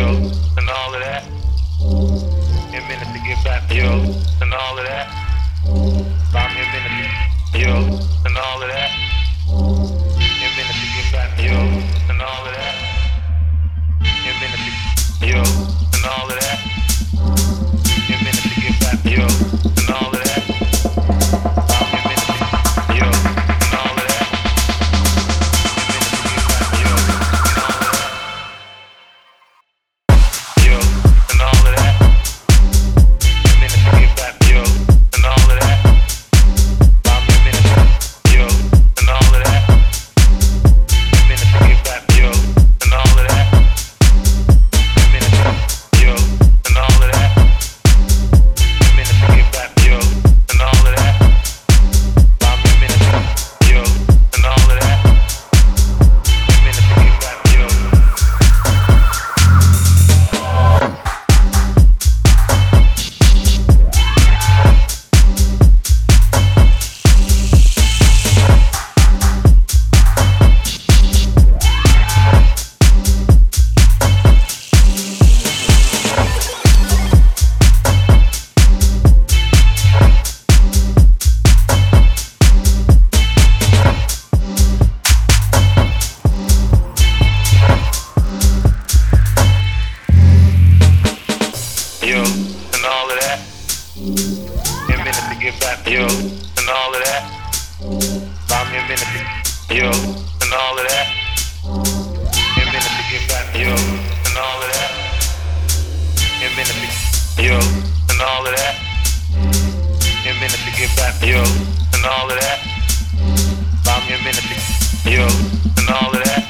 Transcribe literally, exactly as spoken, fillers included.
you, and all of that. A minute to get back to you, and all of that. Buy me a minute to you, and all of that. A minute to get back to you, and all of that. A minute to you, and all of that. A minute to get back to you, and all of that. Buy me a minute to you, and all of that. A minute to get back to you, and all of that. You, and all of that. A minute to get back to you, and all of that. Buy me a minute to you, and all of that. A minute to get back to you, and all of that. A minute to you, and all of that. A minute to get back to you, and all of that. Buy me a minute to you, and all of that. A minute to get back to you. You, and all of that. A minute to get back to you, and all of that. Buy me a minute to you, and all of that. A minute to get back to you, and all of that. A minute to you, and all of that. A minute to get back to you, and all of that. Buy me a minute to you, and all of that.